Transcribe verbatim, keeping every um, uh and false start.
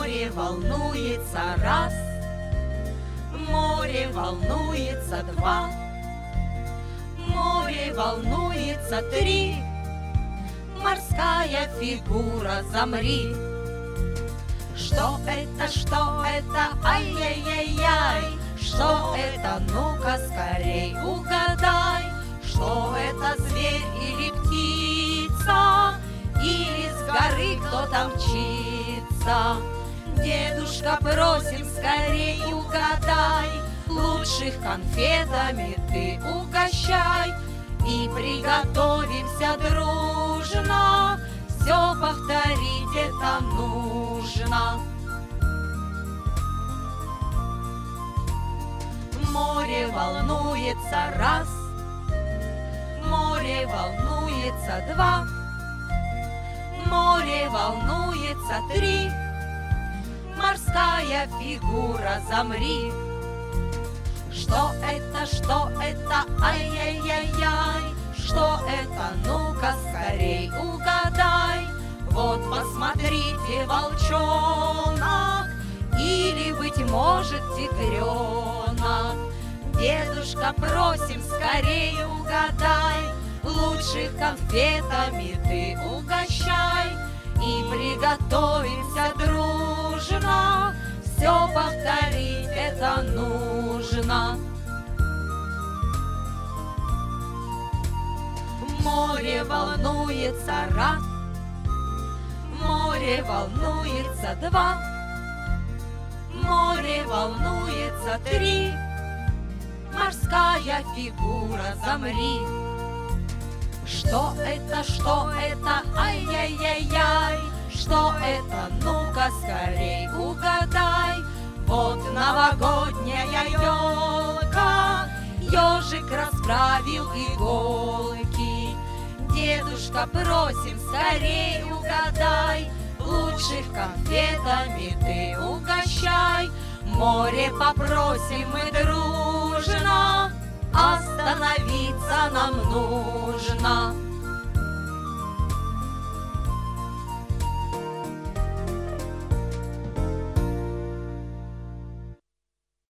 Море волнуется раз, море волнуется два, море волнуется три. Морская фигура, замри. Что это, что это, ай-яй-яй-яй? Что это, ну-ка скорей угадай. Что это, зверь или птица? Или с горы кто-то мчится? Дедушка, просим, скорей угадай. Лучших конфетами ты угощай. И приготовимся дружно, все повторить это нужно. Море волнуется раз, море волнуется два, море волнуется три. Морская фигура, замри. Что это, что это, ай-яй-яй-яй? Что это, ну-ка скорей угадай. Вот посмотрите, волчонок, или, быть может, тигренок. Дедушка, просим, скорей угадай. Лучших конфетами ты угощай. И приготовимся дружно, все повторить это нужно. Море волнуется раз, море волнуется два, море волнуется три. Морская фигура, замри. Что это, что это, ай-яй-яй-яй? Что это, ну-ка скорей угадай. Вот новогодняя елка, ежик расправил иголки. Дедушка, просим, скорей угадай. Лучших конфетами ты угощай. Море попросим мы дружно, остановиться нам нужно.